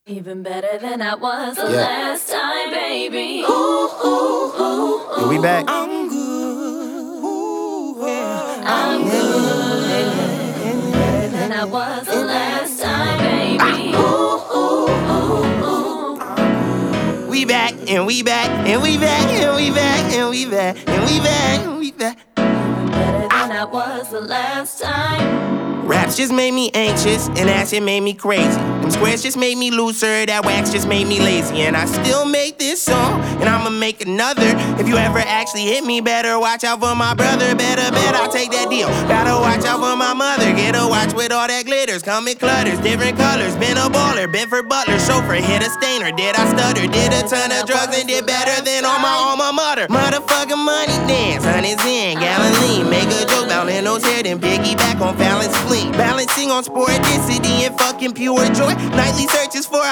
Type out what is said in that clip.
Even better than I was the last time, baby. Ooh, Yeah, we back. I'm good. Ooh, yeah. I'm good. Better than I was the last time, baby. Ooh. We back and we back and we back and we back and we back and we back and we back. Even better than I was the last time. Raps just made me anxious, and that shit made me crazy. Them squares just made me looser, that wax just made me lazy. And I still make this song, and I'ma make another. If you ever actually hit me, better watch out for my brother. Better bet I'll take that deal. Gotta watch out for my mother. Get a watch with all that glitters, come in clutters, different colors. Been a baller, been for Butler, chauffeur, hit a stainer. Did I stutter? Did a ton of drugs and did better than all my alma mater. Motherfucking money dance, honey's in, Galilee. Make a joke about Leno's hair, then piggyback on Fallon's fleet. Balancing on sporadicity and fucking pure joy. Nightly searches for